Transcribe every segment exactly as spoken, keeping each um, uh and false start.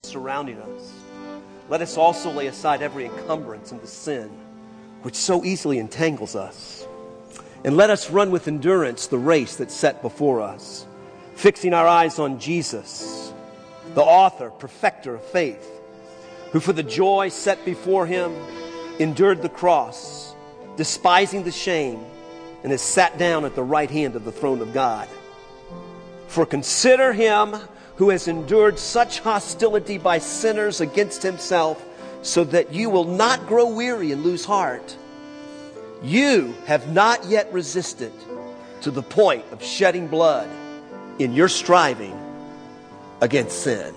surrounding us, let us also lay aside every encumbrance and the sin which so easily entangles us. And let us run with endurance the race that's set before us, fixing our eyes on Jesus, the author, perfecter of faith, who for the joy set before him endured the cross, despising the shame, and has sat down at the right hand of the throne of God. For consider him who has endured such hostility by sinners against himself, so that you will not grow weary and lose heart. You have not yet resisted to the point of shedding blood in your striving against sin.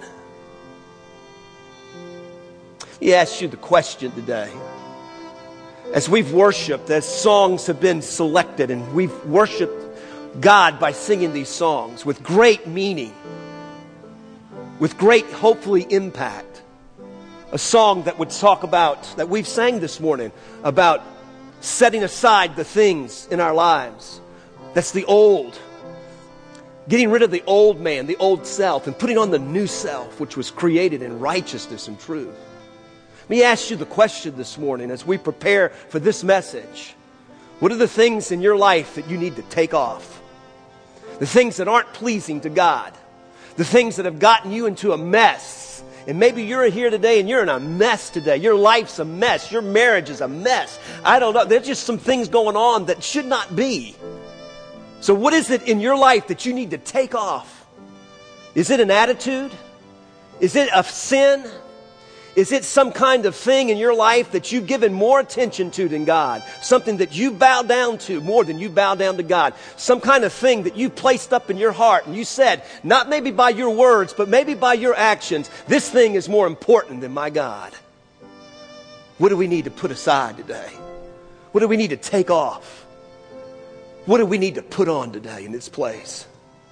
He asks you the question today. As we've worshiped, as songs have been selected, and we've worshiped God by singing these songs with great meaning, with great, hopefully, impact. A song that would talk about, that we've sang this morning, about setting aside the things in our lives. That's the old. Getting rid of the old man, the old self, and putting on the new self, which was created in righteousness and truth. Let me ask you the question this morning as we prepare for this message. What are the things in your life that you need to take off? The things that aren't pleasing to God. The things that have gotten you into a mess. And maybe you're here today and you're in a mess today. Your life's a mess. Your marriage is a mess. I don't know. There's just some things going on that should not be. So what is it in your life that you need to take off? Is it an attitude? Is it a sin? Is it some kind of thing in your life that you've given more attention to than God? Something that you bow down to more than you bow down to God? Some kind of thing that you placed up in your heart and you said, not maybe by your words, but maybe by your actions, this thing is more important than my God. What do we need to put aside today? What do we need to take off? What do we need to put on today in this place?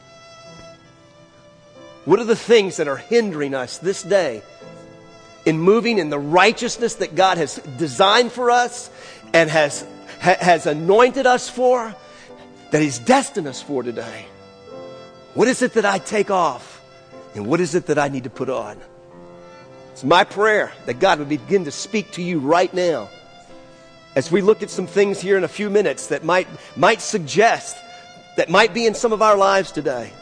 What are the things that are hindering us this day in moving in the righteousness that God has designed for us and has, ha, has anointed us for, that He's destined us for today? What is it that I take off? And what is it that I need to put on? It's my prayer that God would begin to speak to you right now as we look at some things here in a few minutes that might, might suggest, that might be in some of our lives today,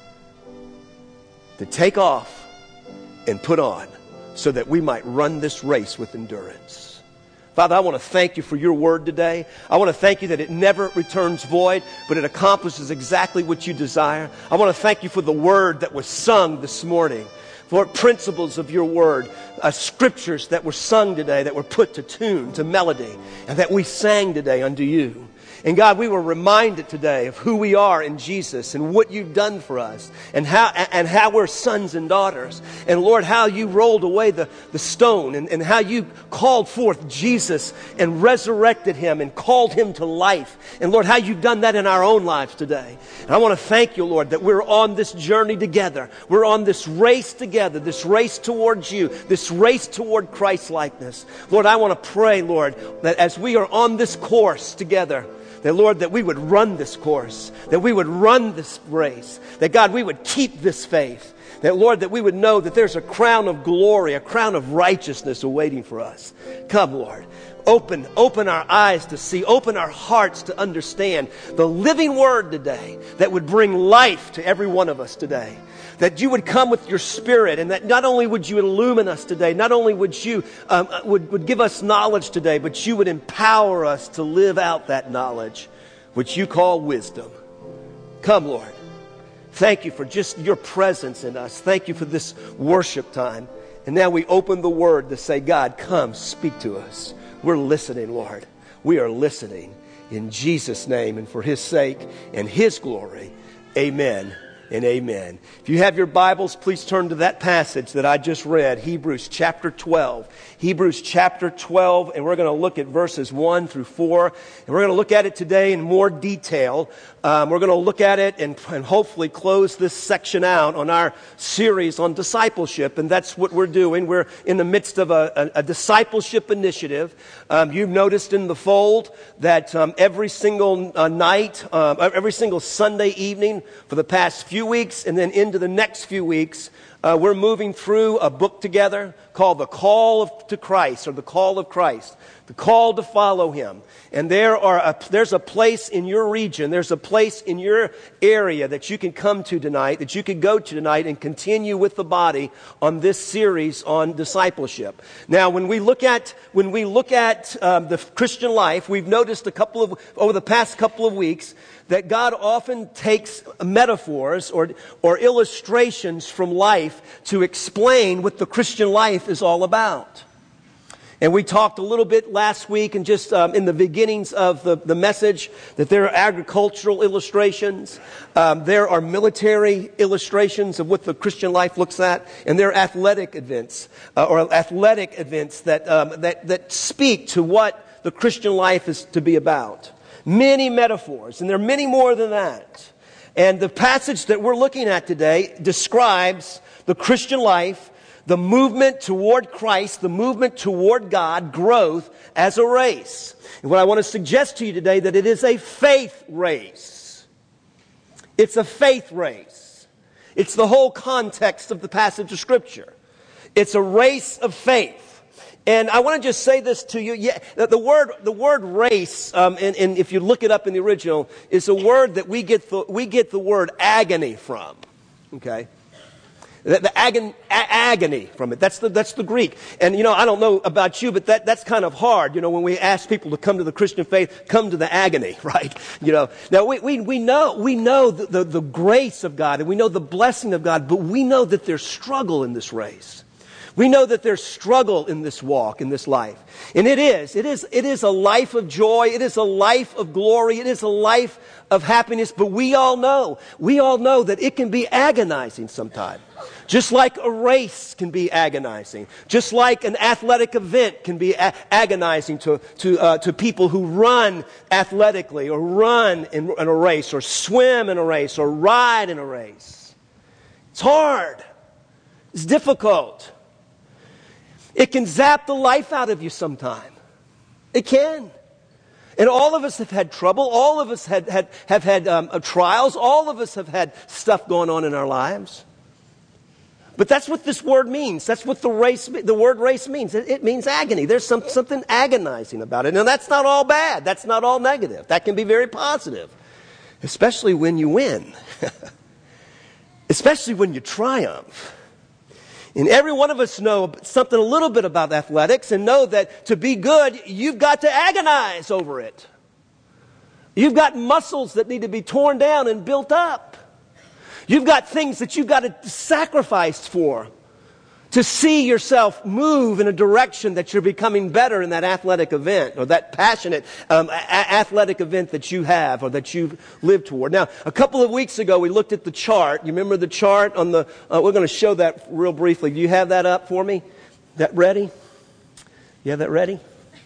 to take off and put on, so that we might run this race with endurance. Father, I want to thank you for your word today. I want to thank you that it never returns void, but it accomplishes exactly what you desire. I want to thank you for the word that was sung this morning, for principles of your word, uh, scriptures that were sung today, that were put to tune, to melody, and that we sang today unto you. And God, we were reminded today of who we are in Jesus and what you've done for us and how and how we're sons and daughters. And Lord, how you rolled away the, the stone and, and how you called forth Jesus and resurrected him and called him to life. And Lord, how you've done that in our own lives today. And I want to thank you, Lord, that we're on this journey together. We're on this race together, this race towards you, this race toward Christ-likeness. Lord, I want to pray, Lord, that as we are on this course together, that, Lord, that we would run this course, that we would run this race, that, God, we would keep this faith, that, Lord, that we would know that there's a crown of glory, a crown of righteousness awaiting for us. Come, Lord. Open, open our eyes to see, open our hearts to understand the living word today that would bring life to every one of us today. That you would come with your Spirit, and that not only would you illumine us today, not only would you um, would, would give us knowledge today, but you would empower us to live out that knowledge, which you call wisdom. Come, Lord. Thank you for just your presence in us. Thank you for this worship time. And now we open the word to say, God, come, speak to us. We're listening, Lord. We are listening in Jesus' name and for his sake and his glory. Amen. And amen. If you have your Bibles, please turn to that passage that I just read, Hebrews chapter twelve. Hebrews chapter twelve, and we're going to look at verses one through four. And we're going to look at it today in more detail. Um, we're going to look at it and, and hopefully close this section out on our series on discipleship. And that's what we're doing. We're in the midst of a, a, a discipleship initiative. Um, you've noticed in the fold that um, every single uh, night, uh, every single Sunday evening for the past few weeks and then into the next few weeks, Uh, we're moving through a book together called The Call of, to Christ, or The Call of Christ, the call to follow Him. And there are a, there's a place in your region, there's a place in your area that you can come to tonight, that you can go to tonight and continue with the body on this series on discipleship. Now, when we look at when we look at um, the Christian life, we've noticed a couple of over the past couple of weeks that God often takes metaphors or or illustrations from life to explain what the Christian life is all about. And we talked a little bit last week and just um, in the beginnings of the, the message that there are agricultural illustrations, um, there are military illustrations of what the Christian life looks at, and there are athletic events uh, or athletic events that, um, that that speak to what the Christian life is to be about. Many metaphors, and there are many more than that. And the passage that we're looking at today describes the Christian life, the movement toward Christ, the movement toward God, growth as a race. And what I want to suggest to you today, that it is a faith race. It's a faith race. It's the whole context of the passage of Scripture. It's a race of faith. And I want to just say this to you. Yeah, the word, the word race, um, and, and if you look it up in the original, is a word that we get the, we get the word agony from. Okay? The, the agon, a, agony from it. That's the, that's the Greek. And, you know, I don't know about you, but that, that's kind of hard. You know, when we ask people to come to the Christian faith, come to the agony, right? You know, now we, we, we know, we know the, the, the grace of God and we know the blessing of God, but we know that there's struggle in this race. We know that there's struggle in this walk, in this life. And it is. It is, it is a life of joy. It is a life of glory. It is a life of happiness. But we all know, we all know that it can be agonizing sometimes. Just like a race can be agonizing. Just like an athletic event can be a- agonizing to, to, uh, to people who run athletically or run in, in a race or swim in a race or ride in a race. It's hard. It's difficult. It can zap the life out of you sometime. It can. And all of us have had trouble. All of us had, had, have had um, uh, trials. All of us have had stuff going on in our lives. But that's what this word means. That's what the race, the word race means. It, it means agony. There's some, something agonizing about it. Now, that's not all bad. That's not all negative. That can be very positive. Especially when you win. Especially when you triumph. And every one of us know something a little bit about athletics and know that to be good, you've got to agonize over it. You've got muscles that need to be torn down and built up. You've got things that you've got to sacrifice for to see yourself move in a direction that you're becoming better in that athletic event or that passionate um, a- athletic event that you have or that you've lived toward. Now, a couple of weeks ago, we looked at the chart. You remember the chart on the, uh, we're going to show that real briefly. Do you have that up for me? That ready? You have that ready?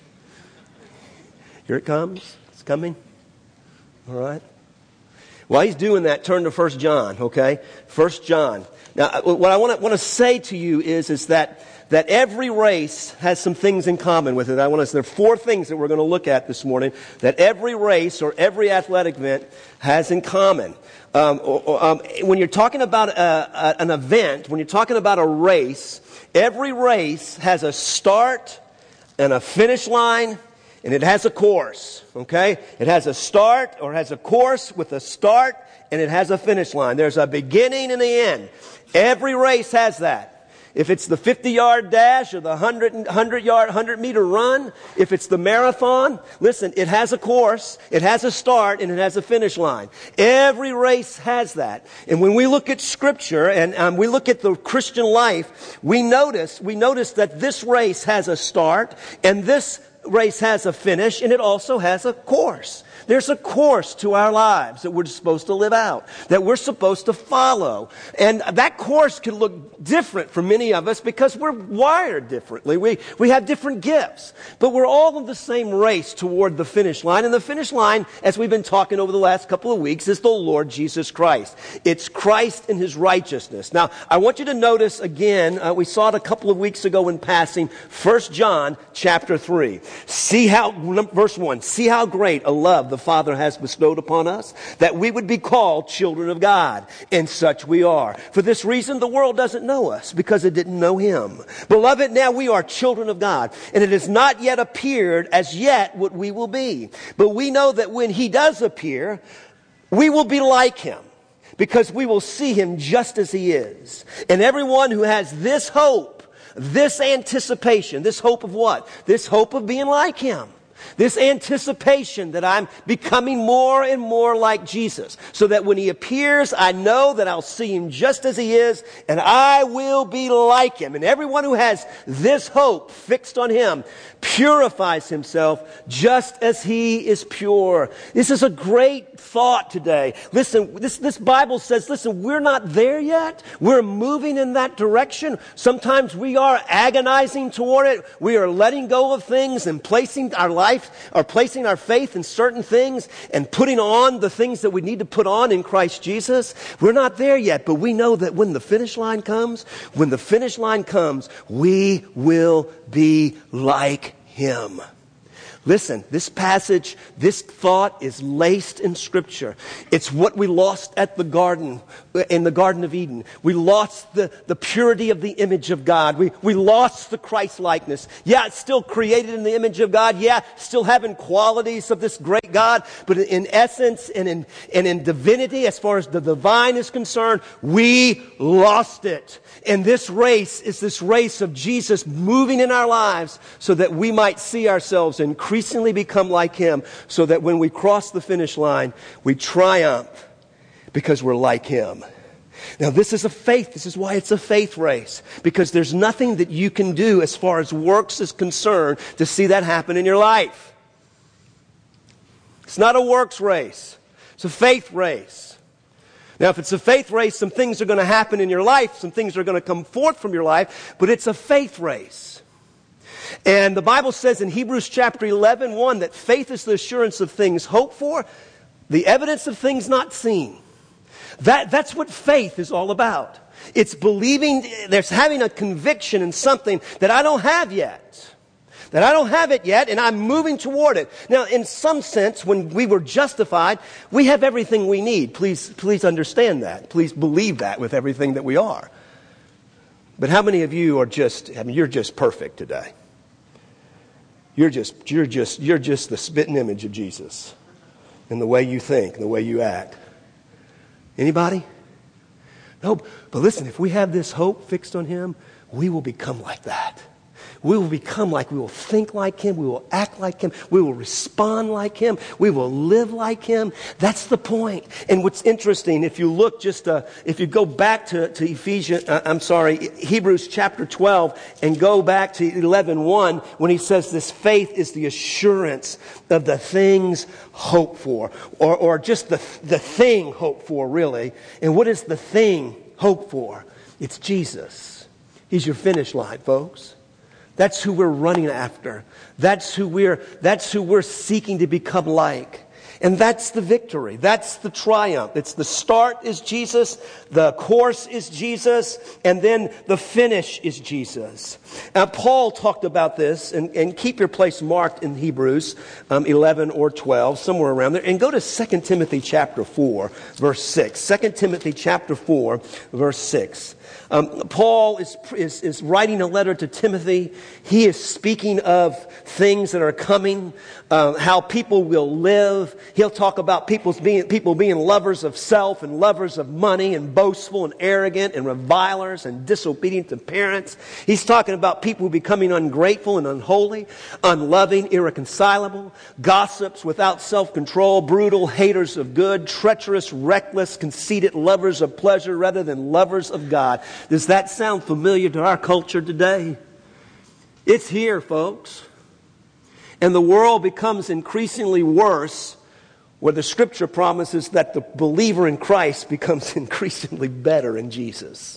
Here it comes. It's coming. All right. While he's doing that, turn to First John, okay? First John. Now, what I want to want to say to you is, is that, that every race has some things in common with it. I want to, there are four things that we're going to look at this morning that every race or every athletic event has in common. Um, or, or, um, when you're talking about a, a, an event, when you're talking about a race, every race has a start and a finish line, and it has a course, okay? It has a start or has a course with a start, and it has a finish line. There's a beginning and an end. Every race has that. If it's the fifty-yard dash or the one hundred-yard, one hundred-meter run, if it's the marathon, listen, it has a course, it has a start, and it has a finish line. Every race has that. And when we look at Scripture and um, we look at the Christian life, we notice, we notice that this race has a start, and this race has a finish, and it also has a course. There's a course to our lives that we're supposed to live out, that we're supposed to follow. And that course can look different for many of us because we're wired differently. We, we have different gifts. But we're all in the same race toward the finish line. And the finish line, as we've been talking over the last couple of weeks, is the Lord Jesus Christ. It's Christ and His righteousness. Now, I want you to notice again, uh, we saw it a couple of weeks ago in passing, First John chapter three. See how, verse one, see how great a love the Father has bestowed upon us, that we would be called children of God. And such we are. For this reason, the world doesn't know us, because it didn't know Him. Beloved, now we are children of God, and it has not yet appeared as yet what we will be. But we know that when He does appear, we will be like Him, because we will see Him just as He is. And everyone who has this hope, this anticipation, this hope of what? This hope of being like Him. This anticipation that I'm becoming more and more like Jesus, so that when He appears, I know that I'll see Him just as He is, and I will be like Him. And everyone who has this hope fixed on Him purifies himself just as He is pure. This is a great thought today. Listen, this, this Bible says, listen, we're not there yet. We're moving in that direction. Sometimes we are agonizing toward it. We are letting go of things and placing our life, or placing our faith in certain things and putting on the things that we need to put on in Christ Jesus. We're not there yet, but we know that when the finish line comes, when the finish line comes, we will be like Him. Listen, this passage, this thought is laced in Scripture. It's what we lost at the garden, in the Garden of Eden. We lost the, the purity of the image of God. We, we lost the Christ-likeness. Yeah, it's still created in the image of God. Yeah, still having qualities of this great God. But in essence and in, and in divinity, as far as the divine is concerned, we lost it. And this race is this race of Jesus moving in our lives so that we might see ourselves increasingly become like Him, so that when we cross the finish line, we triumph because we're like Him. Now, this is a faith. This is why it's a faith race, because there's nothing that you can do as far as works is concerned to see that happen in your life. It's not a works race. It's a faith race. Now, if it's a faith race, some things are going to happen in your life. Some things are going to come forth from your life. But it's a faith race. And the Bible says in Hebrews chapter eleven, one, that faith is the assurance of things hoped for, the evidence of things not seen. That, that's what faith is all about. It's believing, there's having a conviction in something that I don't have yet. That I don't have it yet, and I'm moving toward it. Now, in some sense, when we were justified, we have everything we need. Please, please understand that. Please believe that with everything that we are. But how many of you are just, I mean, you're just perfect today? You're just, you're just, you're just the spitting image of Jesus in the way you think, the way you act. Anybody? No, but listen, if we have this hope fixed on Him, we will become like that. We will become like, we will think like Him, we will act like Him, we will respond like Him, we will live like Him. That's the point. And what's interesting, if you look just, uh, if you go back to, to Ephesians, uh, I'm sorry, Hebrews chapter twelve, and go back to eleven one, when he says this faith is the assurance of the things hoped for, or, or just the, the thing hoped for, really. And what is the thing hoped for? It's Jesus. He's your finish line, folks. That's who we're running after. That's who we're, that's who we're seeking to become like. And that's the victory. That's the triumph. It's the start is Jesus, the course is Jesus, and then the finish is Jesus. Now, Paul talked about this, and, and keep your place marked in Hebrews um, eleven or twelve, somewhere around there. And go to Second Timothy chapter four, verse six. Second Timothy chapter four, verse six. Um, Paul is, is, is writing a letter to Timothy. He is speaking of things that are coming, uh, how people will live. He'll talk about people's being, people being lovers of self and lovers of money and boastful and arrogant and revilers and disobedient to parents. He's talking about people becoming ungrateful and unholy, unloving, irreconcilable, gossips without self-control, brutal, haters of good, treacherous, reckless, conceited, lovers of pleasure rather than lovers of God. Does that sound familiar to our culture today? It's here, folks. And the world becomes increasingly worse, where the Scripture promises that the believer in Christ becomes increasingly better in Jesus.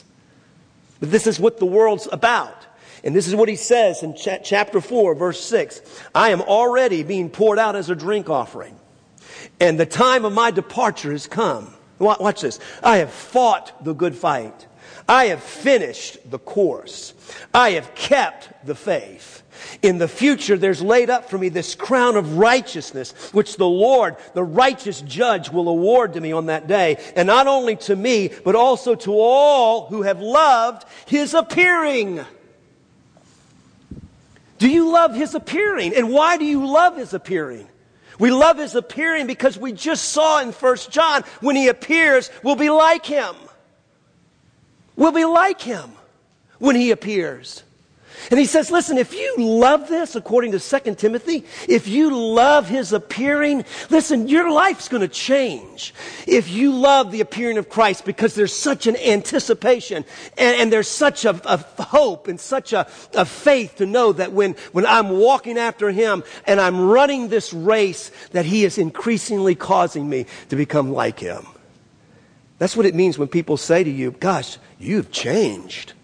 But this is what the world's about. And this is what he says in ch- chapter four, verse six. I am already being poured out as a drink offering, and the time of my departure has come. Watch this. I have fought the good fight. I have finished the course. I have kept the faith. In the future, there's laid up for me this crown of righteousness, which the Lord, the righteous judge, will award to me on that day. And not only to me, but also to all who have loved His appearing. Do you love His appearing? And why do you love His appearing? We love His appearing because we just saw in First John, when He appears, we'll be like Him. We'll be like Him when He appears. And he says, listen, if you love this, according to Second Timothy, if you love His appearing, listen, your life's going to change. If you love the appearing of Christ, because there's such an anticipation and, and there's such a, a hope and such a, a faith to know that when, when I'm walking after Him and I'm running this race, that He is increasingly causing me to become like Him. That's what it means when people say to you, gosh, you've changed.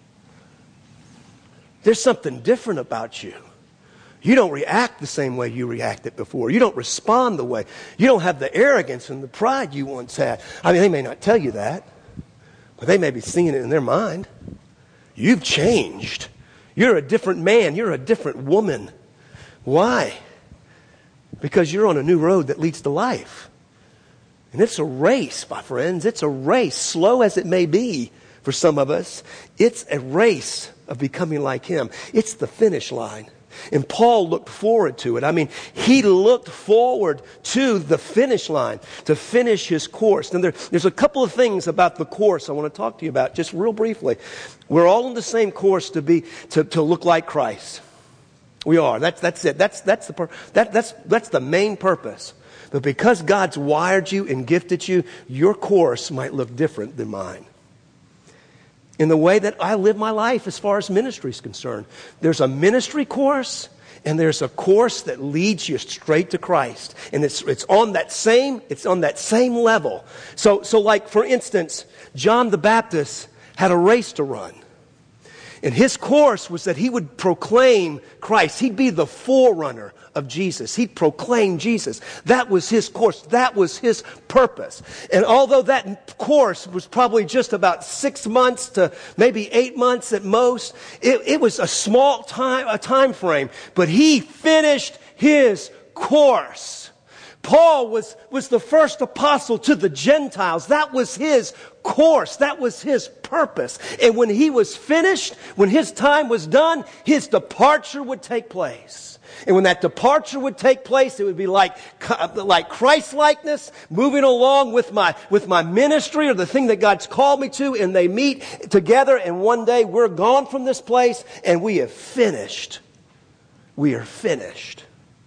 There's something different about you. You don't react the same way you reacted before. You don't respond the way. You don't have the arrogance and the pride you once had. I mean, they may not tell you that, but they may be singing it in their mind. You've changed. You're a different man. You're a different woman. Why? Because you're on a new road that leads to life. And it's a race, my friends. It's a race, slow as it may be for some of us. It's a race of becoming like Him. It's the finish line. And Paul looked forward to it. I mean, he looked forward to the finish line, to finish his course. And there, there's a couple of things about the course I want to talk to you about, just real briefly. We're all on the same course to be, to, to look like Christ. We are. That's, that's it. That's, that's the, that, that's, that's the main purpose. But because God's wired you and gifted you, your course might look different than mine. In the way that I live my life as far as ministry is concerned. There's a ministry course and there's a course that leads you straight to Christ. And it's it's on that same, it's on that same level. So so like for instance, John the Baptist had a race to run. And his course was that he would proclaim Christ. He'd be the forerunner of Jesus. He'd proclaim Jesus. That was his course. That was his purpose. And although that course was probably just about six months to maybe eight months at most, it, it was a small time, a time frame. But he finished his course. Paul was, was the first apostle to the Gentiles. That was his course. That was his purpose. And when he was finished, when his time was done, his departure would take place. And when that departure would take place, it would be like, like Christ-likeness, moving along with my, with my ministry or the thing that God's called me to, and they meet together, and one day we're gone from this place, and we have finished. We are finished.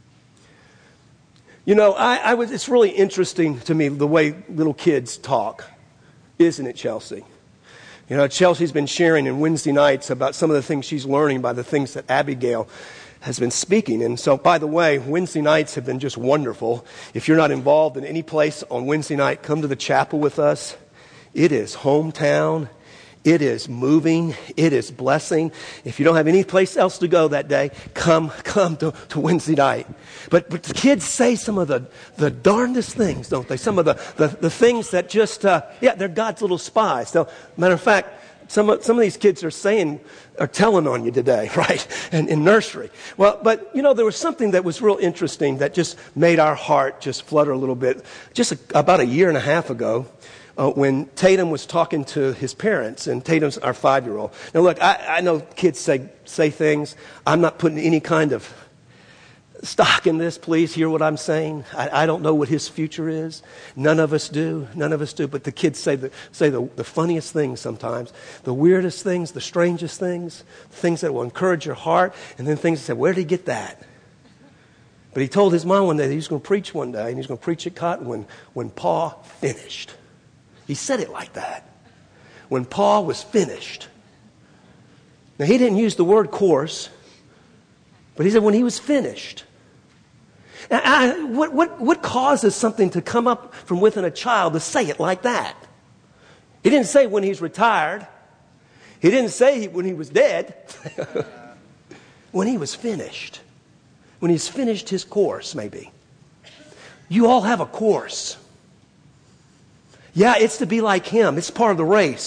You know, I, I was, it's really interesting to me the way little kids talk, isn't it, Chelsea? You know, Chelsea's been sharing in Wednesday nights about some of the things she's learning by the things that Abigail has been speaking. And so, by the way, Wednesday nights have been just wonderful. If you're not involved in any place on Wednesday night, come to the chapel with us. It is hometown. It is moving. It is blessing. If you don't have any place else to go that day, come come to, to Wednesday night. But but the kids say some of the, the darndest things, don't they? Some of the, the, the things that just, uh, yeah, they're God's little spies. So, matter of fact, some of, some of these kids are saying, are telling on you today, right? And in nursery. Well, but, you know, there was something that was real interesting that just made our heart just flutter a little bit. Just a, about a year and a half ago, Uh, when Tatum was talking to his parents, and Tatum's our five-year-old. Now, look, I, I know kids say say things. I'm not putting any kind of stock in this. Please hear what I'm saying. I, I don't know what his future is. None of us do. None of us do. But the kids say the say the, the funniest things sometimes, the weirdest things, the strangest things, things that will encourage your heart, and then things that say, "Where did he get that?" But he told his mom one day that he was going to preach one day, and he was going to preach at Cotton when when Pa finished. He said it like that. When Paul was finished. Now, he didn't use the word course, but he said when he was finished. Now, I, what, what, what causes something to come up from within a child to say it like that? He didn't say when he's retired. He didn't say when he was dead. When he was finished. When he's finished his course, maybe. You all have a course. Yeah, it's to be like him. It's part of the race.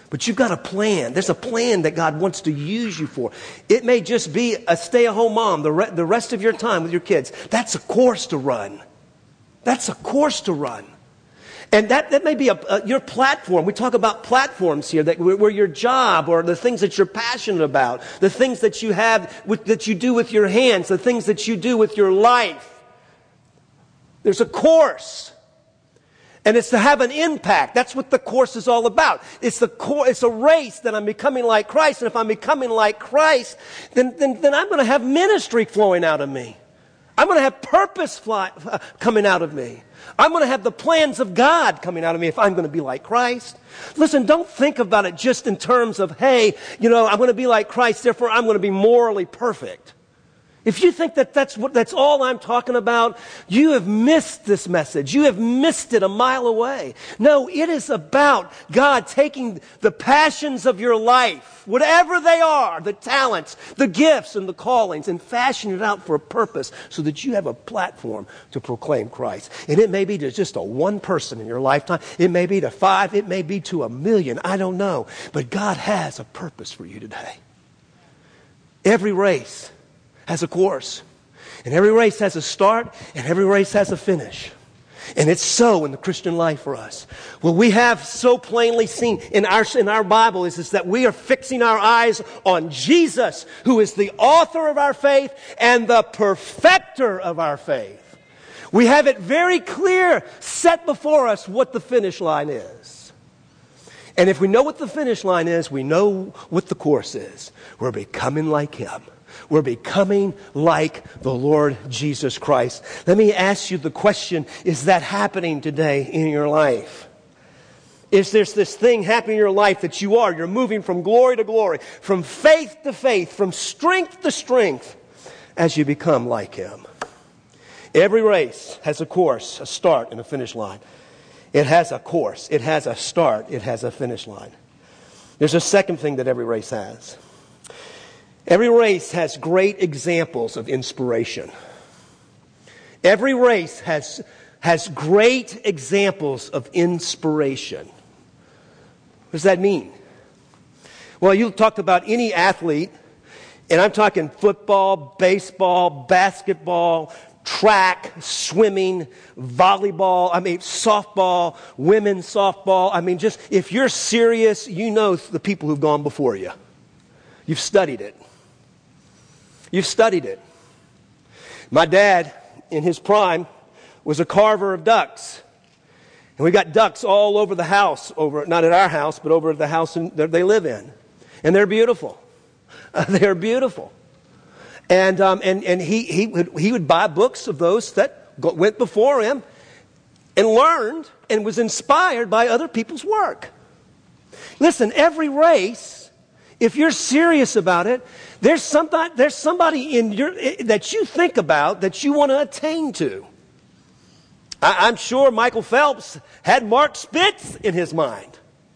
But you've got a plan. There's a plan that God wants to use you for. It may just be a stay-at-home mom the, re- the rest of your time with your kids. That's a course to run. That's a course to run. And that, that may be a, a, your platform. We talk about platforms here, that where, where your job or the things that you're passionate about, the things that you have, with, that you do with your hands, the things that you do with your life. There's a course. And it's to have an impact. That's what the course is all about. It's the cor- It's a race that I'm becoming like Christ. And if I'm becoming like Christ, then, then, then I'm going to have ministry flowing out of me. I'm going to have purpose fly, uh, coming out of me. I'm going to have the plans of God coming out of me if I'm going to be like Christ. Listen, don't think about it just in terms of, hey, you know, I'm going to be like Christ, therefore I'm going to be morally perfect. If you think that that's what, that's all I'm talking about, you have missed this message. You have missed it a mile away. No, it is about God taking the passions of your life, whatever they are, the talents, the gifts, and the callings, and fashioning it out for a purpose so that you have a platform to proclaim Christ. And it may be to just a one person in your lifetime. It may be to five. It may be to a million. I don't know. But God has a purpose for you today. Every race has a course. And every race has a start, and every race has a finish. And it's so in the Christian life for us. What we have so plainly seen in our, in our Bible is, is that we are fixing our eyes on Jesus, who is the author of our faith and the perfecter of our faith. We have it very clear, set before us, what the finish line is. And if we know what the finish line is, we know what the course is. We're becoming like Him. We're becoming like the Lord Jesus Christ. Let me ask you the question, is that happening today in your life? Is there this thing happening in your life that you are? You're moving from glory to glory, from faith to faith, from strength to strength as you become like Him. Every race has a course, a start, and a finish line. It has a course. It has a start. It has a finish line. There's a second thing that every race has. Every race has great examples of inspiration. Every race has, has great examples of inspiration. What does that mean? Well, you talked about any athlete, and I'm talking football, baseball, basketball, track, swimming, volleyball, I mean softball, women's softball. I mean, just if you're serious, you know the people who've gone before you. You've studied it. You've studied it. My dad, in his prime, was a carver of ducks. And we got ducks all over the house, over not at our house, but over at the house in, that they live in. And they're beautiful. Uh, they're beautiful. And um, and and he he would he would buy books of those that go, went before him, and learned and was inspired by other people's work. Listen, every race, if you're serious about it, there's somebody, there's somebody in your that you think about that you want to attain to. I, I'm sure Michael Phelps had Mark Spitz in his mind.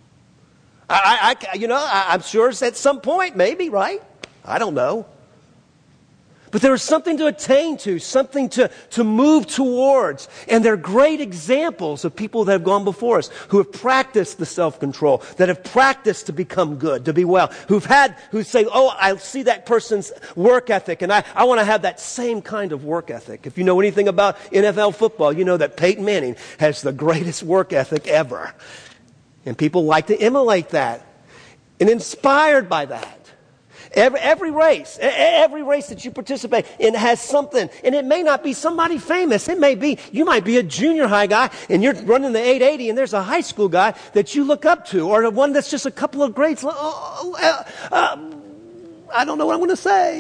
I, I you know, I, I'm sure at some point, maybe, right? I don't know. But there is something to attain to, something to, to move towards. And they're great examples of people that have gone before us, who have practiced the self-control, that have practiced to become good, to be well, who've had, who say, oh, I see that person's work ethic, and I, I want to have that same kind of work ethic. If you know anything about N F L football, you know that Peyton Manning has the greatest work ethic ever. And people like to emulate that and inspired by that. Every, every race, every race that you participate in has something. And it may not be somebody famous. It may be, you might be a junior high guy and you're running the eight eighty and there's a high school guy that you look up to, or one that's just a couple of grades. Oh, uh, uh, I don't know what I'm going to say.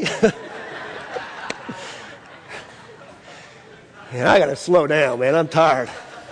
Man, I got to slow down, man. I'm tired.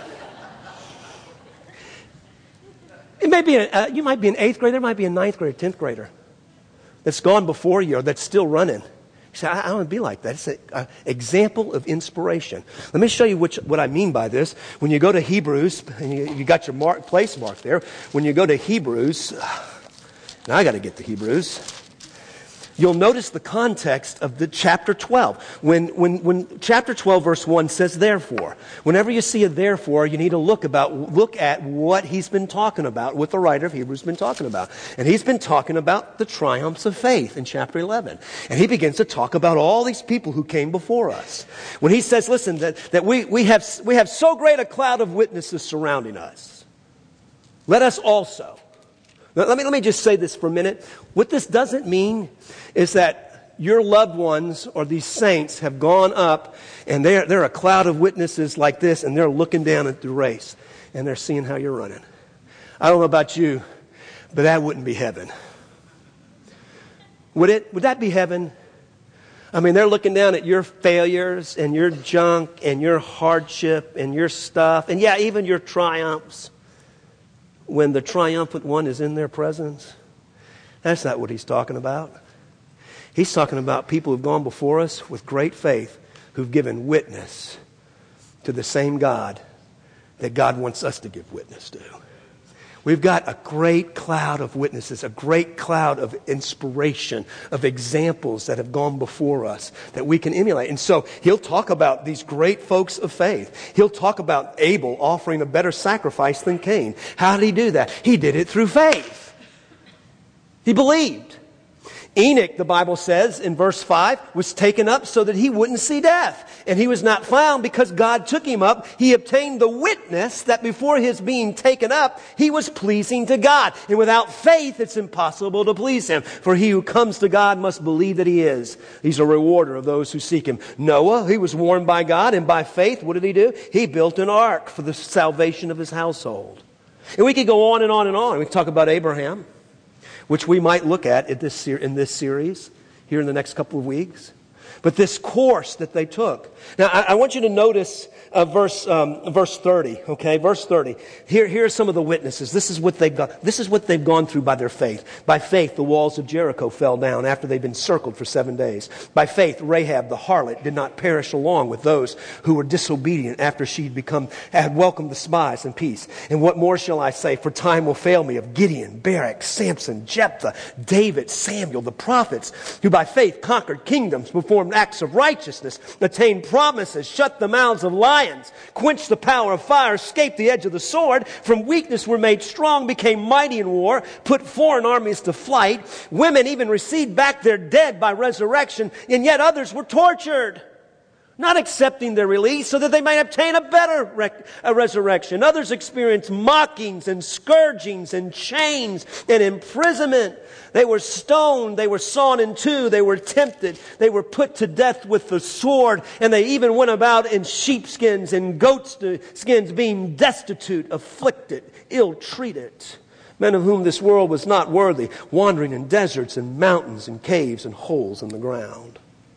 It may be, a, uh, you might be an eighth grader, might be a ninth grader, tenth grader that's gone before you or that's still running. You say, I, I want to be like that. It's an example of inspiration. Let me show you which, what I mean by this. When you go to Hebrews, and you, you got your mark, place mark there. When you go to Hebrews, now I got to get to Hebrews. you'll notice the context of the chapter twelve. When, when, when chapter twelve verse one says therefore, whenever you see a therefore, you need to look about, look at what he's been talking about, what the writer of Hebrews has been talking about. And he's been talking about the triumphs of faith in chapter eleven. And he begins to talk about all these people who came before us. When he says, listen, that, that we, we have, we have so great a cloud of witnesses surrounding us. Let us also. Now, let me, let me just say this for a minute. What this doesn't mean is that your loved ones or these saints have gone up and they're, they're a cloud of witnesses like this and they're looking down at the race and they're seeing how you're running. I don't know about you, but that wouldn't be heaven. Would it? Would that be heaven? I mean, they're looking down at your failures and your junk and your hardship and your stuff and yeah, even your triumphs. When the triumphant one is in their presence. That's not what he's talking about. He's talking about people who've gone before us with great faith, who've given witness to the same God that God wants us to give witness to. We've got a great cloud of witnesses, a great cloud of inspiration, of examples that have gone before us that we can emulate. And so he'll talk about these great folks of faith. He'll talk about Abel offering a better sacrifice than Cain. How did he do that? He did it through faith. He believed. Enoch, the Bible says in verse five, was taken up so that he wouldn't see death. And he was not found because God took him up. He obtained the witness that before his being taken up, he was pleasing to God. And without faith, it's impossible to please him. For he who comes to God must believe that he is. He's a rewarder of those who seek him. Noah, he was warned by God, and by faith, what did he do? He built an ark for the salvation of his household. And we could go on and on and on. We could talk about Abraham, which we might look at in this, in this series here in the next couple of weeks. But this course that they took. Now, I, I want you to notice uh, verse um, verse thirty. Okay, verse thirty. Here, here are some of the witnesses. This is what they've got. This is what they've gone through by their faith. By faith, the walls of Jericho fell down after they'd been circled for seven days. By faith, Rahab the harlot did not perish along with those who were disobedient after she'd become had welcomed the spies in peace. And what more shall I say? For time will fail me of Gideon, Barak, Samson, Jephthah, David, Samuel, the prophets, who by faith conquered kingdoms, performed acts of righteousness, attained promises, shut the mouths of lions, quenched the power of fire, escaped the edge of the sword, from weakness were made strong, became mighty in war, put foreign armies to flight. Women even received back their dead by resurrection, and yet others were tortured, not accepting their release so that they might obtain a better rec- a resurrection. Others experienced mockings and scourgings and chains and imprisonment. They were stoned. They were sawn in two. They were tempted. They were put to death with the sword. And they even went about in sheepskins and goat skins, being destitute, afflicted, ill-treated. Men of whom this world was not worthy, wandering in deserts and mountains and caves and holes in the ground.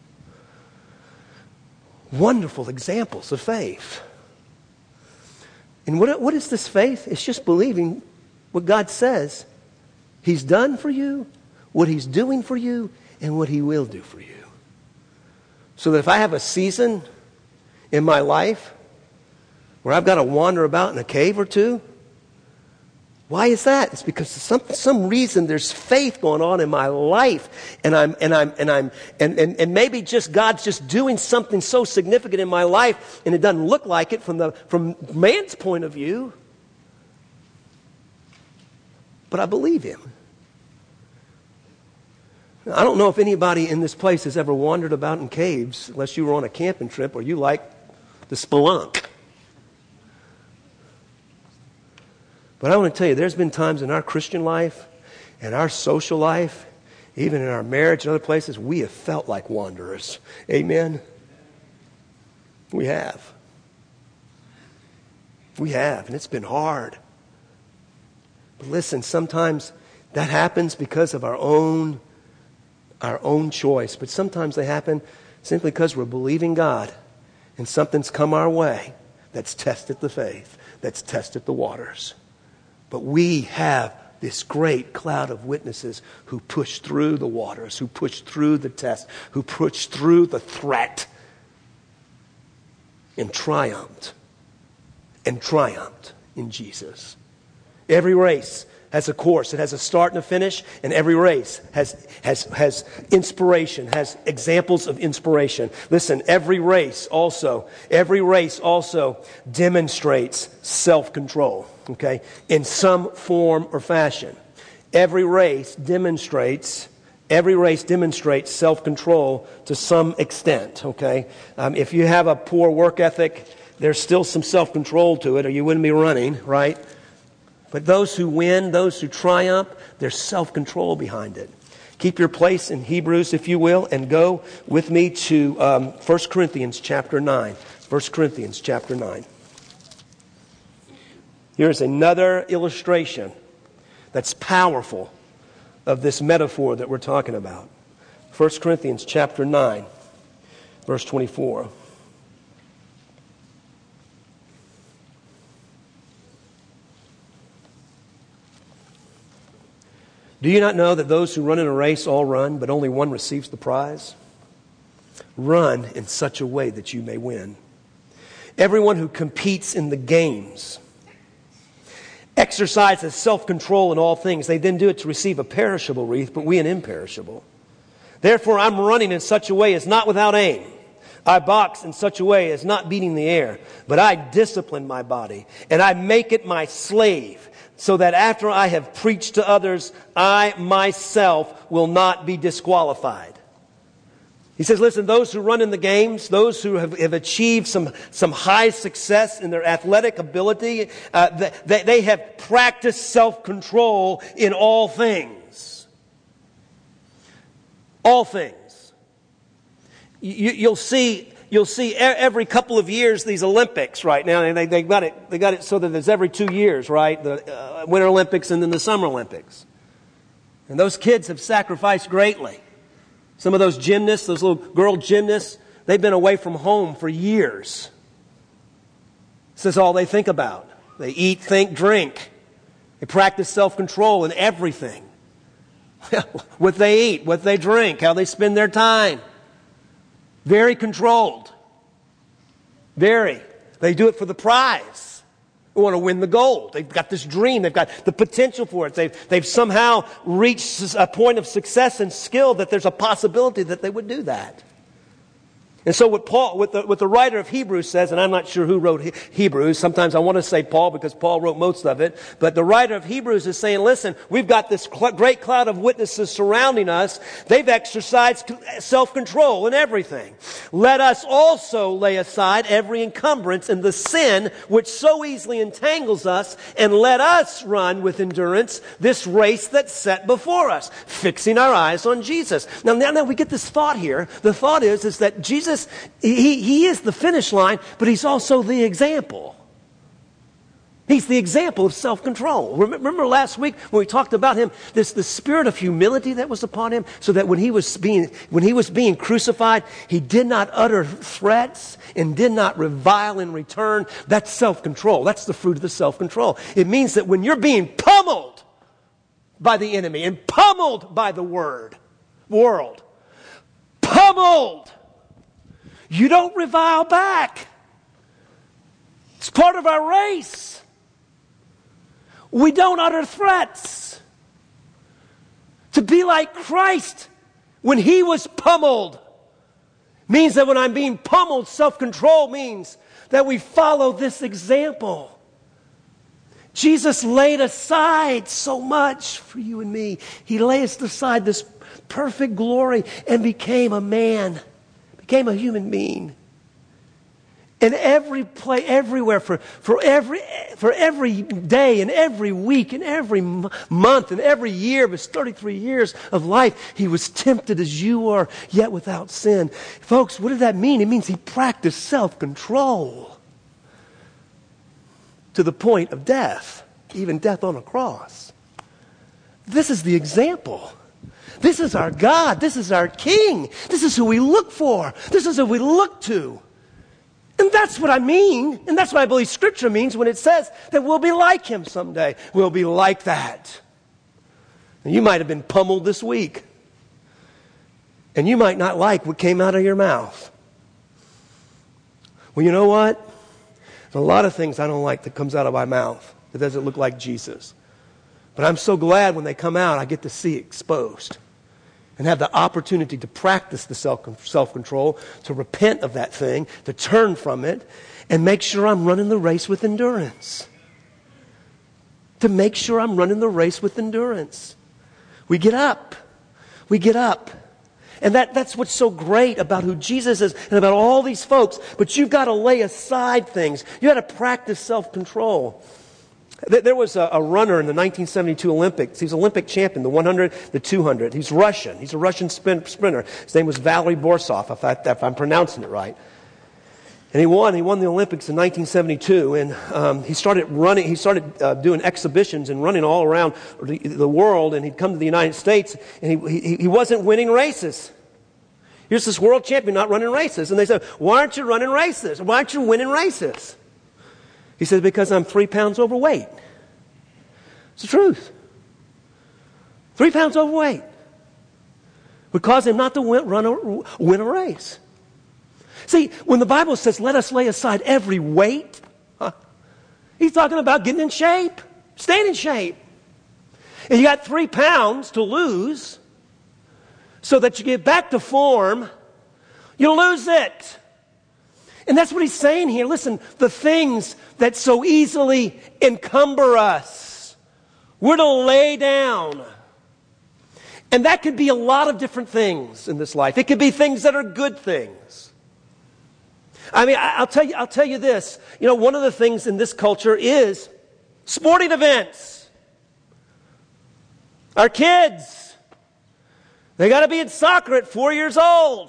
Wonderful examples of faith. And what, what is this faith? It's just believing what God says He's done for you, what He's doing for you, and what He will do for you. So that if I have a season in my life where I've got to wander about in a cave or two, why is that? It's because for some some reason there's faith going on in my life, and I'm and I'm and I'm and, and, and maybe just God's just doing something so significant in my life, and it doesn't look like it from the from man's point of view. But I believe Him. I don't know if anybody in this place has ever wandered about in caves, unless you were on a camping trip or you like the spelunk. But I want to tell you, there's been times in our Christian life and our social life, even in our marriage and other places, we have felt like wanderers. Amen? We have. We have, and it's been hard. But listen, sometimes that happens because of our own, our own choice. But sometimes they happen simply because we're believing God and something's come our way that's tested the faith, that's tested the waters. But we have this great cloud of witnesses who pushed through the waters, who pushed through the test, who pushed through the threat and triumphed, and triumphed in Jesus. Every race has a course. It has a start and a finish, and every race has, has, has inspiration, has examples of inspiration. Listen, every race also, every race also demonstrates self-control, okay, in some form or fashion. Every race demonstrates, every race demonstrates self-control to some extent, okay? Um, if you have a poor work ethic, there's still some self-control to it, or you wouldn't be running, right? But those who win, those who triumph, there's self-control behind it. Keep your place in Hebrews, if you will, and go with me to um, First Corinthians chapter nine. First Corinthians chapter nine. Here's another illustration that's powerful of this metaphor that we're talking about. First Corinthians chapter nine, verse twenty-four. Do you not know that those who run in a race all run, but only one receives the prize? Run in such a way that you may win. Everyone who competes in the games exercises self-control in all things. They then do it to receive a perishable wreath, but we an imperishable. Therefore, I'm running in such a way as not without aim. I box in such a way as not beating the air, but I discipline my body, and I make it my slave, so that after I have preached to others, I myself will not be disqualified. He says, listen, those who run in the games, those who have, have achieved some, some high success in their athletic ability, uh, they, they have practiced self-control in all things. All things. You, you'll see... You'll see every couple of years these Olympics right now, and they, they got it. They got it so that there's every two years, right? The uh, Winter Olympics and then the Summer Olympics. And those kids have sacrificed greatly. Some of those gymnasts, those little girl gymnasts, they've been away from home for years. This is all they think about. They eat, think, drink. They practice self-control in everything. What they eat, what they drink, how they spend their time. Very controlled. Very. They do it for the prize. They want to win the gold. They've got this dream. They've got the potential for it. They've, they've somehow reached a point of success and skill that there's a possibility that they would do that. And so what Paul, what the, what the writer of Hebrews says, and I'm not sure who wrote Hebrews. Sometimes I want to say Paul because Paul wrote most of it. But the writer of Hebrews is saying, listen, we've got this cl- great cloud of witnesses surrounding us. They've exercised self-control in everything. Let us also lay aside every encumbrance and the sin which so easily entangles us, and let us run with endurance this race that's set before us, fixing our eyes on Jesus. Now, now, now we get this thought here. The thought is, is that Jesus He, he is the finish line, but He's also the example. He's the example of self-control. Remember last week when we talked about Him, this the spirit of humility that was upon Him, so that when He was being when He was being crucified, He did not utter threats and did not revile in return. That's self-control. That's the fruit of the self-control. It means that when you're being pummeled by the enemy and pummeled by the word, world, pummeled, you don't revile back. It's part of our race. We don't utter threats. To be like Christ when He was pummeled means that when I'm being pummeled, self-control means that we follow this example. Jesus laid aside so much for you and me. He laid aside this perfect glory and became a man. Became a human being. And every play, everywhere, for, for every for every day and every week and every m- month and every year of His thirty-three years of life, He was tempted as you are, yet without sin. Folks, what does that mean? It means He practiced self-control to the point of death, even death on a cross. This is the example. This is our God. This is our King. This is who we look for. This is who we look to. And that's what I mean. And that's what I believe Scripture means when it says that we'll be like Him someday. We'll be like that. And you might have been pummeled this week. And you might not like what came out of your mouth. Well, you know what? There's a lot of things I don't like that comes out of my mouth that doesn't look like Jesus. But I'm so glad when they come out, I get to see it exposed and have the opportunity to practice the self, self-control, to repent of that thing, to turn from it, and make sure I'm running the race with endurance. To make sure I'm running the race with endurance. We get up. We get up. And that, that's what's so great about who Jesus is and about all these folks. But you've got to lay aside things. You've got to practice self-control. There was a, a runner in the nineteen seventy-two Olympics. He's Olympic champion, the one hundred, the two hundred. He's Russian. He's a Russian spin, sprinter. His name was Valery Borsov, if, I, if I'm pronouncing it right. And he won. He won the Olympics in nineteen seventy-two. And um, he started running. He started uh, doing exhibitions and running all around the, the world. And he'd come to the United States, and he, he, he wasn't winning races. Here's this world champion not running races. And they said, why aren't you running races? Why aren't you winning races? He said, because I'm three pounds overweight. It's the truth. Three pounds overweight would cause him not to win, run a, win a race. See, when the Bible says, let us lay aside every weight, huh, he's talking about getting in shape, staying in shape. And you got three pounds to lose so that you get back to form, you'll lose it. And that's what he's saying here. Listen, the things that so easily encumber us, we're to lay down. And that could be a lot of different things in this life. It could be things that are good things. I mean, I'll tell you, I'll tell you this. You know, one of the things in this culture is sporting events. Our kids, they got to be in soccer at four years old.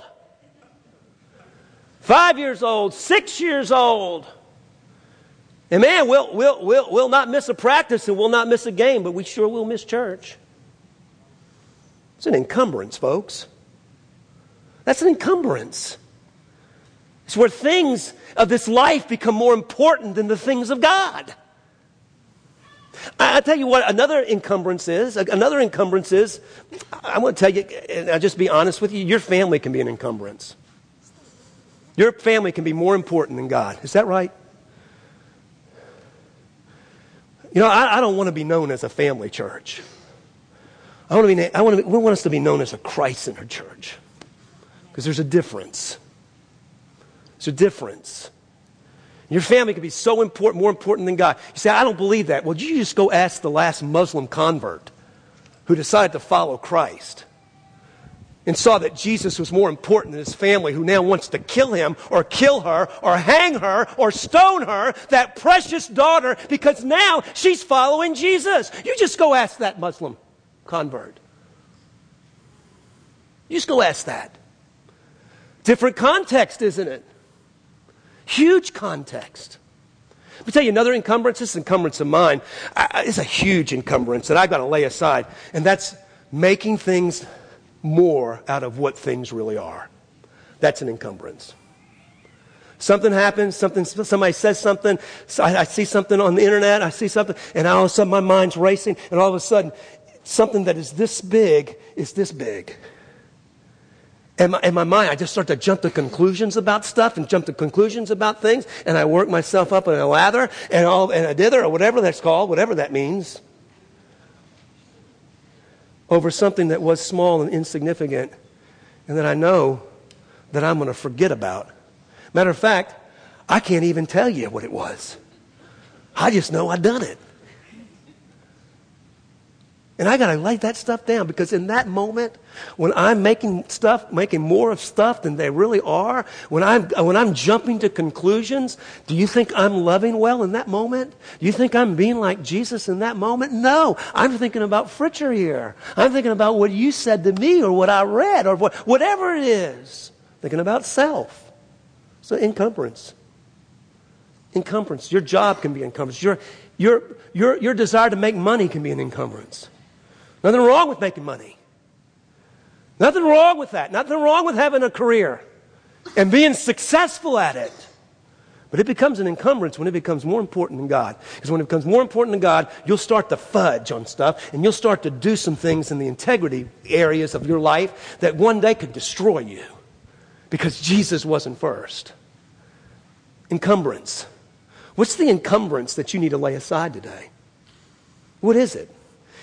Five years old, six years old. And man, we'll, we'll, we'll, we'll not miss a practice and we'll not miss a game, but we sure will miss church. It's an encumbrance, folks. That's an encumbrance. It's where things of this life become more important than the things of God. I, I tell you what, another encumbrance is. Another encumbrance is, I want to tell you, and I'll just be honest with you, your family can be an encumbrance. Your family can be more important than God. Is that right? You know, I, I don't want to be known as a family church. I want to be. I want to. Be, we want us to be known as a Christ-centered church, because there's a difference. There's a difference. Your family can be so important, more important than God. You say, I don't believe that. Well, you just go ask the last Muslim convert who decided to follow Christ and saw that Jesus was more important than his family, who now wants to kill him or kill her or hang her or stone her, that precious daughter, because now she's following Jesus. You just go ask that Muslim convert. You just go ask that. Different context, isn't it? Huge context. Let me tell you another encumbrance. This encumbrance of mine I, it's a huge encumbrance that I've got to lay aside, and that's making things more out of what things really are. That's an encumbrance. Something happens, something, somebody says something, so I, I see something on the internet, I see something, and all of a sudden my mind's racing, and all of a sudden something that is this big is this big. And my, in my mind, I just start to jump to conclusions about stuff and jump to conclusions about things, and I work myself up in a lather and, all, and a dither, or whatever that's called, whatever that means, over something that was small and insignificant and that I know that I'm going to forget about. Matter of fact, I can't even tell you what it was. I just know I done it. And I got to lay that stuff down, because in that moment, when I'm making stuff, making more of stuff than they really are, when I'm, when I'm jumping to conclusions, do you think I'm loving well in that moment? Do you think I'm being like Jesus in that moment? No, I'm thinking about Fritcher here. I'm thinking about what you said to me, or what I read, or what, whatever it is. Thinking about self. So encumbrance. Encumbrance. Your job can be encumbrance. Your, your, your, your desire to make money can be an encumbrance. Nothing wrong with making money. Nothing wrong with that. Nothing wrong with having a career and being successful at it. But it becomes an encumbrance when it becomes more important than God. Because when it becomes more important than God, you'll start to fudge on stuff, and you'll start to do some things in the integrity areas of your life that one day could destroy you, because Jesus wasn't first. Encumbrance. What's the encumbrance that you need to lay aside today? What is it?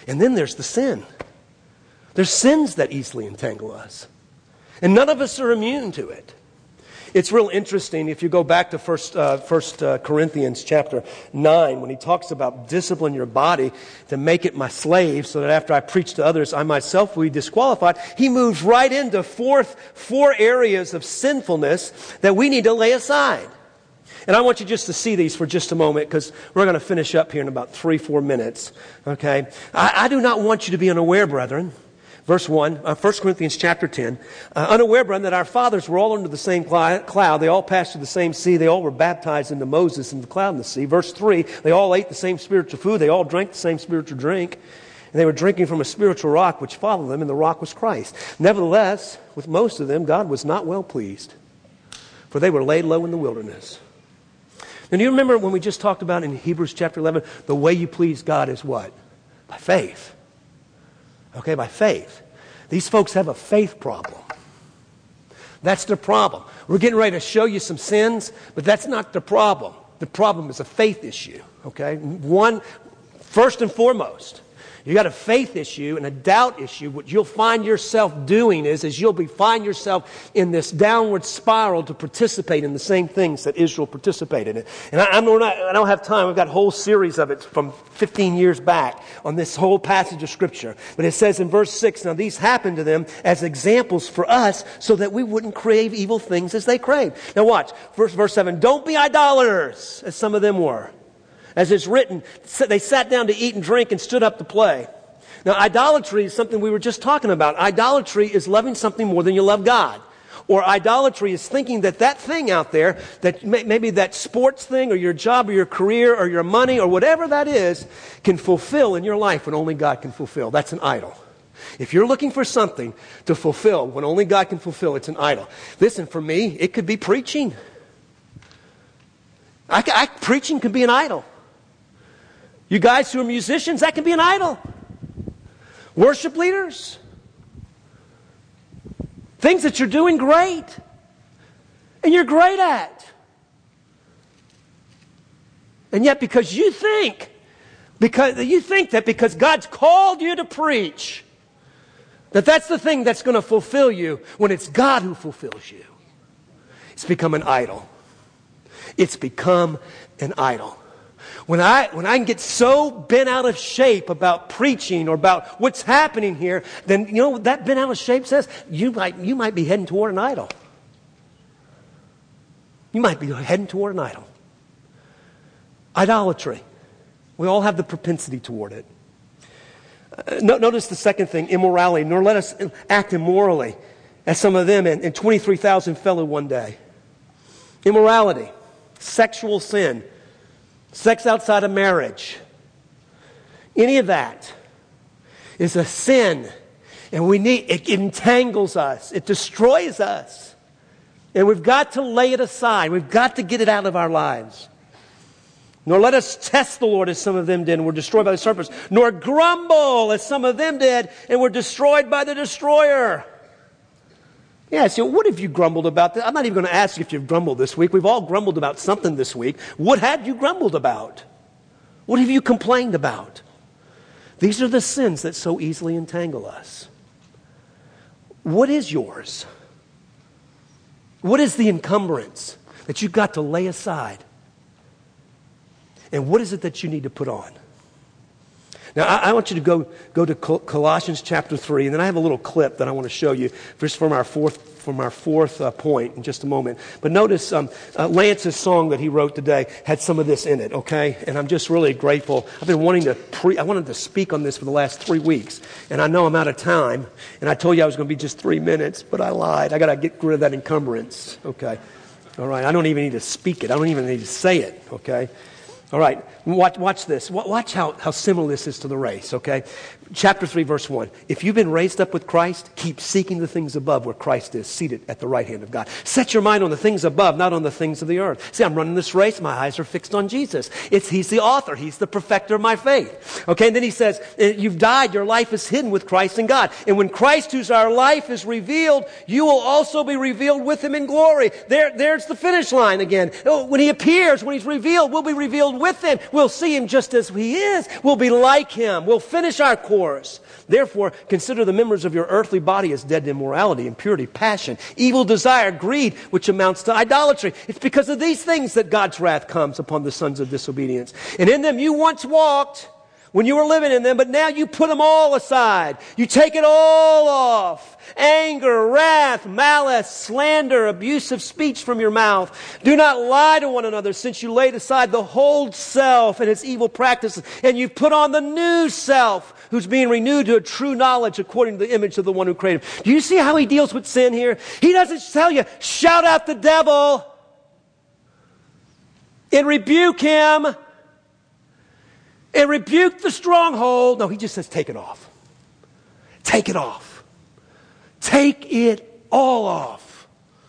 And then there's the sin. There's sins that easily entangle us. And none of us are immune to it. It's real interesting if you go back to First, uh, First uh, Corinthians chapter nine, when he talks about discipline your body to make it my slave, so that after I preach to others, I myself will be disqualified. He moves right into fourth, four areas of sinfulness that we need to lay aside. And I want you just to see these for just a moment, because we're going to finish up here in about three, four minutes. Okay? I, I do not want you to be unaware, brethren. Verse one, uh, First Corinthians chapter ten. Uh, unaware, brethren, that our fathers were all under the same cloud. They all passed through the same sea. They all were baptized into Moses in the cloud and the sea. Verse three, they all ate the same spiritual food. They all drank the same spiritual drink. And they were drinking from a spiritual rock which followed them, and the rock was Christ. Nevertheless, with most of them, God was not well pleased, for they were laid low in the wilderness. And do you remember when we just talked about in Hebrews chapter eleven, the way you please God is what? By faith. Okay, by faith. These folks have a faith problem. That's their problem. We're getting ready to show you some sins, but that's not the problem. The problem is a faith issue. Okay? One, first and foremost, you got a faith issue and a doubt issue. What you'll find yourself doing is, is you'll be find yourself in this downward spiral to participate in the same things that Israel participated in. And I, I'm not, I don't have time. We've got a whole series of it from fifteen years back on this whole passage of Scripture. But it says in verse six, now these happened to them as examples for us so that we wouldn't crave evil things as they craved. Now watch, verse, verse seven, don't be idolaters as some of them were. As it's written, they sat down to eat and drink and stood up to play. Now, idolatry is something we were just talking about. Idolatry is loving something more than you love God. Or idolatry is thinking that that thing out there, that may, maybe that sports thing or your job or your career or your money or whatever that is, can fulfill in your life when only God can fulfill. That's an idol. If you're looking for something to fulfill when only God can fulfill, it's an idol. Listen, for me, it could be preaching. I, I, preaching could be an idol. You guys who are musicians, that can be an idol. Worship leaders. Things that you're doing great. And you're great at. And yet because you think, because you think that because God's called you to preach, that that's the thing that's going to fulfill you when it's God who fulfills you. It's become an idol. It's become an idol. When I, when I can get so bent out of shape about preaching or about what's happening here, then, you know what that bent out of shape says? You might, you might be heading toward an idol. You might be heading toward an idol. Idolatry. We all have the propensity toward it. Uh, no, notice the second thing, immorality. Nor let us act immorally, as some of them, and, and twenty-three thousand fell in one day. Immorality. Sexual sin. Sex outside of marriage. Any of that is a sin. And we need, it entangles us. It destroys us. And we've got to lay it aside. We've got to get it out of our lives. Nor let us test the Lord as some of them did and were destroyed by the serpents. Nor grumble as some of them did and were destroyed by the destroyer. Yeah, so what have you grumbled about? I'm not even going to ask you if you've grumbled this week. We've all grumbled about something this week. What have you grumbled about? What have you complained about? These are the sins that so easily entangle us. What is yours? What is the encumbrance that you've got to lay aside? And what is it that you need to put on? Now, I, I want you to go, go to Col- Colossians chapter three, and then I have a little clip that I want to show you just from our fourth from our fourth uh, point in just a moment. But notice um, uh, Lance's song that he wrote today had some of this in it, okay? And I'm just really grateful. I've been wanting to pre- I wanted to speak on this for the last three weeks, and I know I'm out of time, and I told you I was going to be just three minutes, but I lied. I got to get rid of that encumbrance, okay? All right, I don't even need to speak it. I don't even need to say it, okay? All right, watch, watch this. Watch how, how similar this is to the race, okay? Chapter three, verse one. If you've been raised up with Christ, keep seeking the things above where Christ is, seated at the right hand of God. Set your mind on the things above, not on the things of the earth. See, I'm running this race. My eyes are fixed on Jesus. It's He's the author. He's the perfecter of my faith. Okay, and then he says, you've died. Your life is hidden with Christ in God. And when Christ, who's our life, is revealed, you will also be revealed with Him in glory. There, there's the finish line again. When He appears, when He's revealed, we'll be revealed with with him. We'll see him just as he is. We'll be like him. We'll finish our course. Therefore, consider the members of your earthly body as dead to immorality, impurity, passion, evil desire, greed, which amounts to idolatry. It's because of these things that God's wrath comes upon the sons of disobedience. And in them you once walked when you were living in them, but now you put them all aside. You take it all off. Anger, wrath, malice, slander, abusive speech from your mouth. Do not lie to one another, since you laid aside the whole self and its evil practices, and you put on the new self, who's being renewed to a true knowledge according to the image of the one who created him. Do you see how he deals with sin here? He doesn't tell you, shout out the devil and rebuke him and rebuke the stronghold. No, he just says, take it off. Take it off. Take it all off.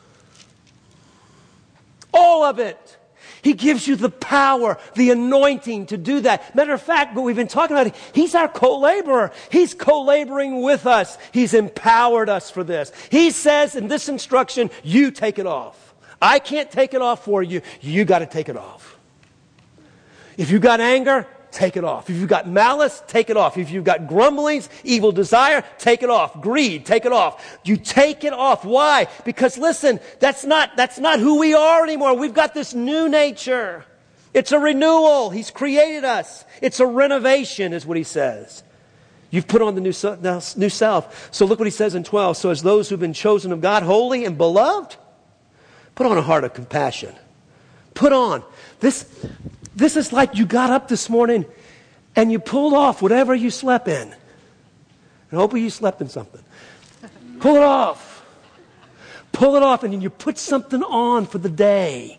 All of it. He gives you the power, the anointing to do that. Matter of fact, what we've been talking about, he's our co-laborer. He's co-laboring with us. He's empowered us for this. He says in this instruction, you take it off. I can't take it off for you. You got to take it off. If you got anger, take it off. If you've got malice, take it off. If you've got grumblings, evil desire, take it off. Greed, take it off. You take it off. Why? Because listen, that's not, that's not who we are anymore. We've got this new nature. It's a renewal. He's created us. It's a renovation, is what he says. You've put on the new, new self. So look what he says in twelve. So as those who've been chosen of God, holy and beloved, put on a heart of compassion. Put on. This, This is like you got up this morning and you pulled off whatever you slept in. And hopefully you slept in something. Pull it off. Pull it off and then you put something on for the day.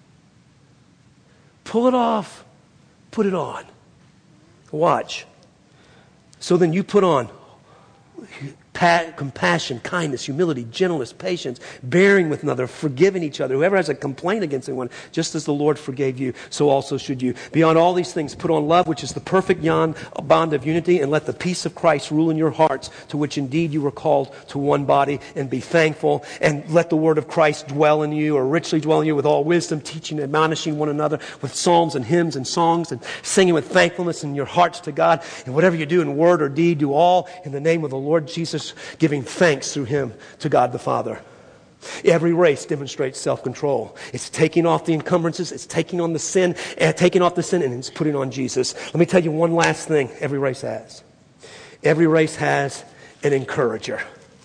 Pull it off. Put it on. Watch. So then you put on pa- compassion, kindness, humility, gentleness, patience, bearing with another, forgiving each other. Whoever has a complaint against anyone, just as the Lord forgave you, so also should you. Beyond all these things, put on love, which is the perfect bond of unity, and let the peace of Christ rule in your hearts, to which indeed you were called to one body, and be thankful, and let the word of Christ dwell in you, or richly dwell in you, with all wisdom, teaching and admonishing one another with psalms and hymns and songs, and singing with thankfulness in your hearts to God. And whatever you do in word or deed, do all in the name of the Lord Jesus, giving thanks through him to God the Father. Every race demonstrates self-control. It's taking off the encumbrances, it's taking on the sin, and taking off the sin, and it's putting on Jesus. Let me tell you one last thing every race has. Every race has an encourager.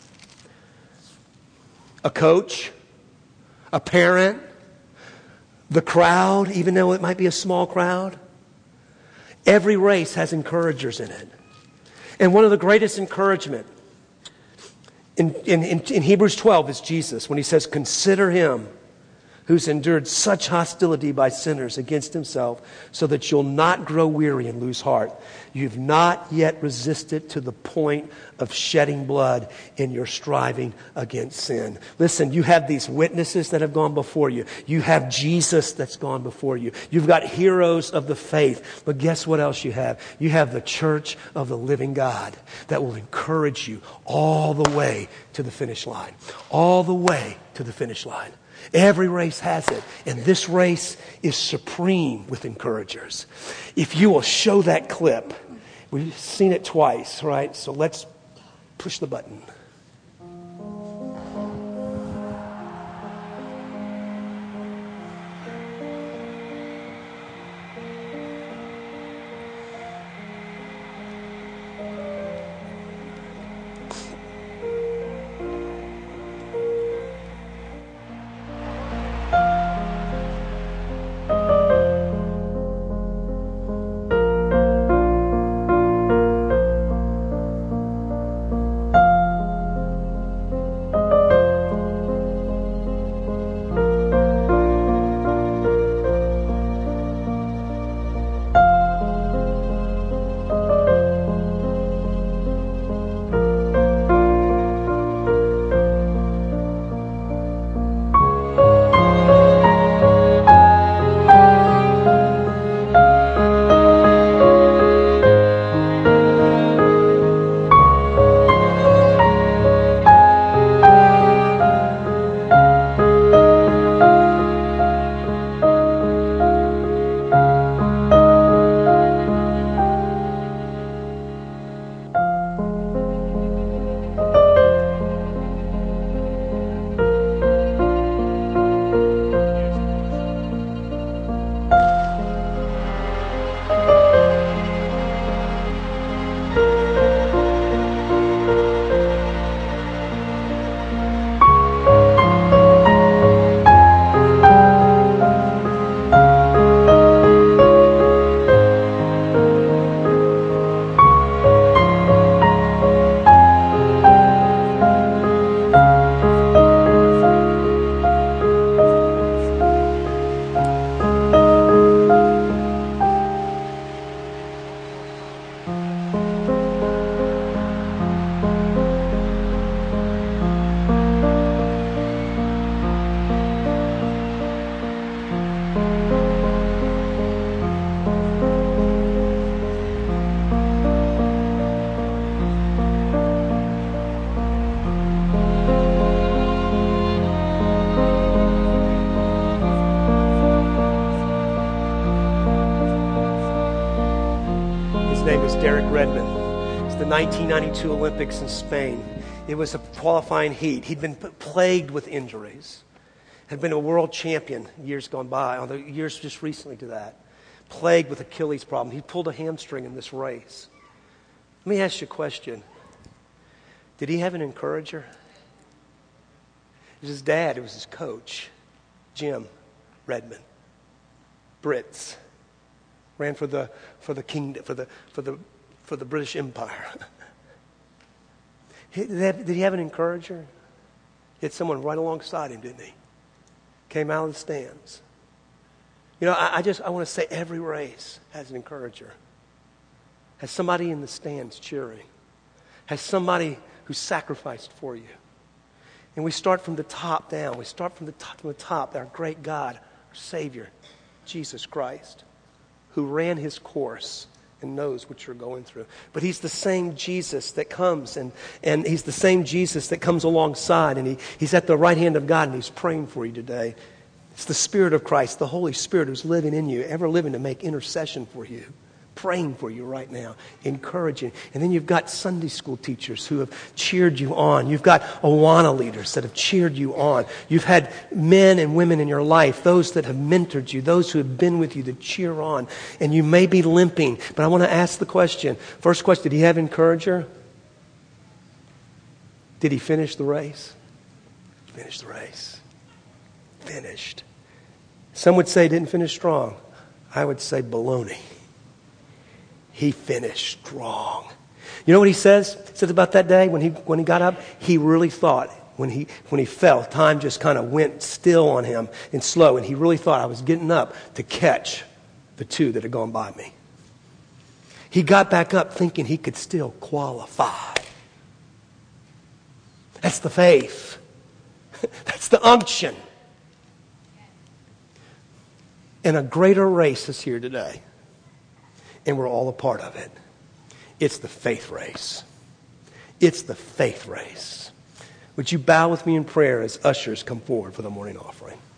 A coach, a parent, the crowd, even though it might be a small crowd. Every race has encouragers in it. And one of the greatest encouragement In, in, in Hebrews twelve is Jesus, when he says, consider him who's endured such hostility by sinners against himself, so that you'll not grow weary and lose heart. You've not yet resisted to the point of shedding blood in your striving against sin. Listen, you have these witnesses that have gone before you. You have Jesus that's gone before you. You've got heroes of the faith. But guess what else you have? You have the church of the living God that will encourage you all the way to the finish line. All the way to the finish line. Every race has it. And this race is supreme with encouragers. If you will show that clip, we've seen it twice, right? So let's push the button. Derek Redmond. It's the nineteen ninety-two Olympics in Spain. It was a qualifying heat. He'd been plagued with injuries. Had been a world champion years gone by, although years just recently to that. Plagued with Achilles problem. He pulled a hamstring in this race. Let me ask you a question. Did he have an encourager? It was his dad. It was his coach, Jim Redmond. Brits. Ran for the for the kingdom for the for the for the British Empire. Did he, have, did he have an encourager? He had someone right alongside him, didn't he? Came out of the stands. You know, I, I just I want to say every race has an encourager. Has somebody in the stands cheering. Has somebody who sacrificed for you. And we start from the top down. We start from the top, from the top. Our great God, our Savior, Jesus Christ, who ran his course and knows what you're going through. But he's the same Jesus that comes, and, and he's the same Jesus that comes alongside, and he, he's at the right hand of God, and he's praying for you today. It's the Spirit of Christ, the Holy Spirit who's living in you, ever living to make intercession for you, praying for you right now, encouraging. And then you've got Sunday school teachers who have cheered you on. You've got Awana leaders that have cheered you on. You've had men and women in your life, those that have mentored you, those who have been with you to cheer on. And you may be limping, but I want to ask the question. First question, did he have an encourager? Did he finish the race? Finish the race. Finished. Some would say he didn't finish strong. I would say baloney. He finished strong. You know what he says? He says about that day when he when he got up, he really thought when he when he fell, time just kind of went still on him and slow, and he really thought I was getting up to catch the two that had gone by me. He got back up thinking he could still qualify. That's the faith. That's the unction. And a greater race is here today. And we're all a part of it. It's the faith race. It's the faith race. Would you bow with me in prayer as ushers come forward for the morning offering?